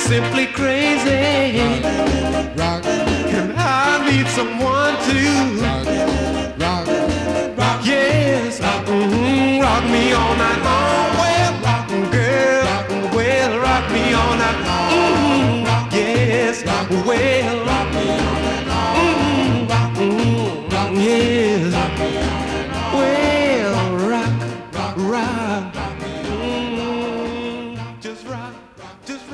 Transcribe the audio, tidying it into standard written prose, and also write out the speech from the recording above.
simply crazy. Rock, And I need someone to rock, yes, rock me all night long. Well, girl, well, rock me all night. Yes, well, yes, well, rock, just rock, just